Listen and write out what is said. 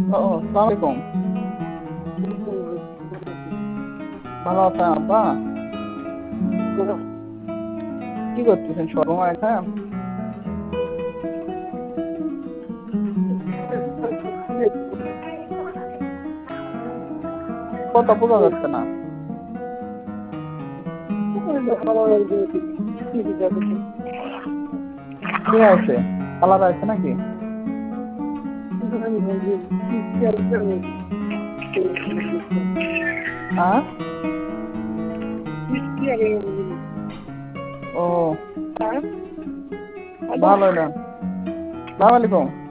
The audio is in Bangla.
ও সালাম আলাইকুম। ভালো আছেন আব্বা? কি করতেছেন সর্বময় এখন? কথা বোঝা যাচ্ছে না। কে আছে? খালারা আছে নাকি? হ্যাঁ। ও ভালো না। সালাম আলাইকুম।